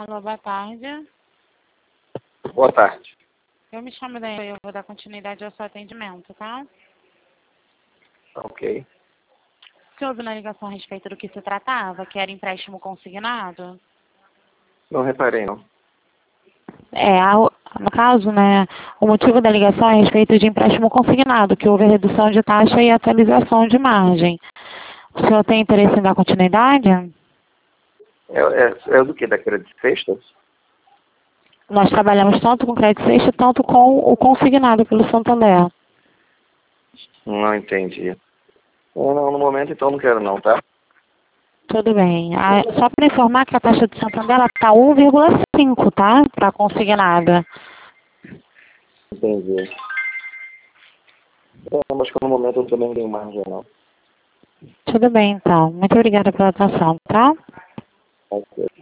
Alô, boa tarde. Boa tarde. Eu me chamo Daniela, eu vou dar continuidade ao seu atendimento, tá? Ok. Você ouviu na ligação a respeito do que se tratava, que era empréstimo consignado? Não reparei, não. No caso, né, o motivo da ligação é a respeito de empréstimo consignado, que houve redução de taxa e atualização de margem. O senhor tem interesse em dar continuidade? É do que? Da Credit Sexta? Nós trabalhamos tanto com crédito sexta, tanto com o consignado pelo Santander. Não entendi. Não, no momento, então, não quero não, tá? Tudo bem. Só para informar que a taxa de Santander está 1,5, tá? Para consignada. Entendi. Mas que no momento eu também não tenho margem, não. Tudo bem, então. Muito obrigada pela atenção, tá? Ok.